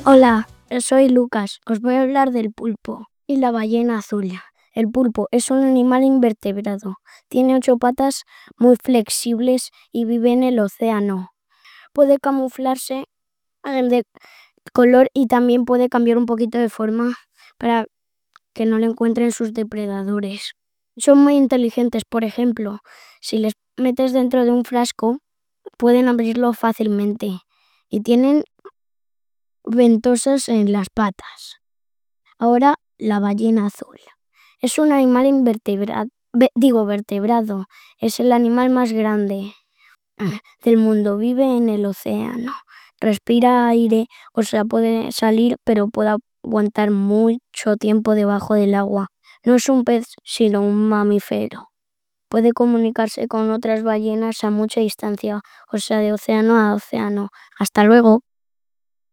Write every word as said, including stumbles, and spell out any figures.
Hola, soy Lucas. Os voy a hablar del pulpo y la ballena azul. El pulpo es un animal invertebrado. Tiene ocho patas muy flexibles y vive en el océano. Puede camuflarse de color y también puede cambiar un poquito de forma para que no le encuentren sus depredadores. Son muy inteligentes, por ejemplo, si les metes dentro de un frasco, pueden abrirlo fácilmente y tienen ventosas en las patas. Ahora, la ballena azul. Es un animal invertebrado, digo vertebrado. Es el animal más grande del mundo. Vive en el océano. Respira aire, o sea, puede salir, pero puede aguantar mucho tiempo debajo del agua. No es un pez, sino un mamífero. Puede comunicarse con otras ballenas a mucha distancia, o sea, de océano a océano. Hasta luego.